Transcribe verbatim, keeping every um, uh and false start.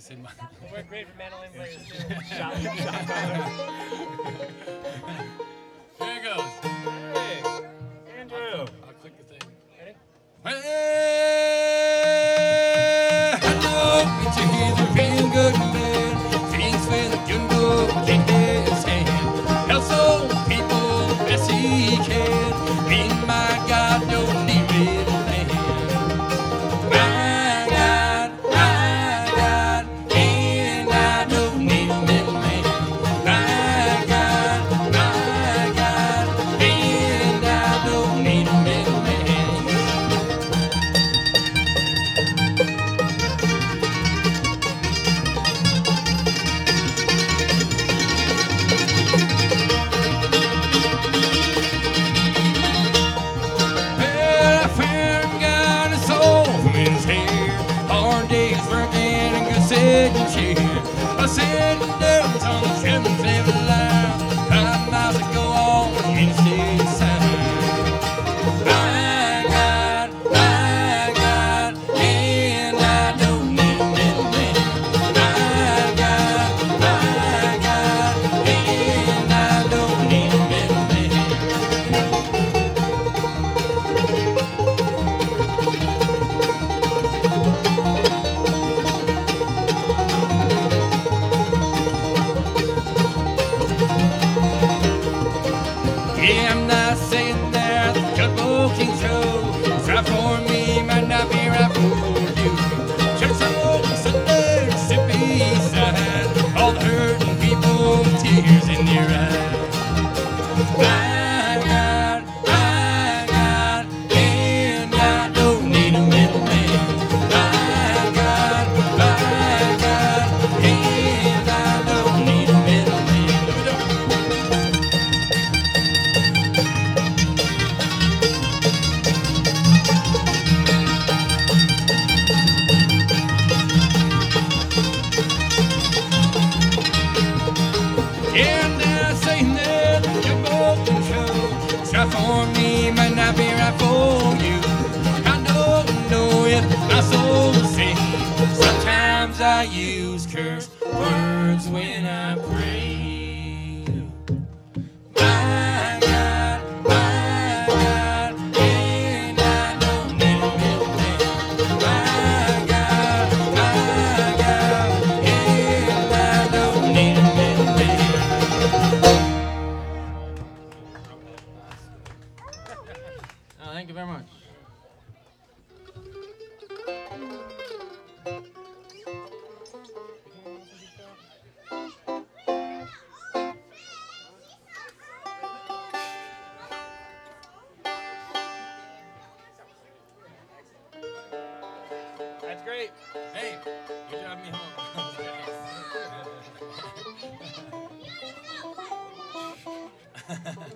said my. We're great for mandolin players too. Shot, There it goes. Hey, Andrew. I'll click the thing. Ready? Hey, I know it's your hands are feeling good and bad. Things feeling good, but can't get his hand. Help some people best he can. Me and my God don't need middleman. My God, my God, and I don't need a middleman. My God, my God, and I don't need a middleman. Well, I found God a soul from his hair. Hard days working and good sitting chair. I said downs on the seven seven line. Five miles to go on the interstate side. My God, my God, and I don't need a middleman. My God, my God, and I don't need a middleman. Yeah, I'm not saying that the Juggle King show is right for me, might not be right for you. Church on Sunday, Mississippi side, all the hurting people with tears in their eyes. My God, my God, and I don't need a middleman. My God, my God, and I don't need a middleman. And I say that you're both in show. It's right for me, might not be right for you. I don't know if my soul will sing. Sometimes I use curse words when I pray. My God, my God, and I don't need a middleman. My God, my God, and I don't need a middleman. Oh, thank you very much. That's great. Hey, you drive me home.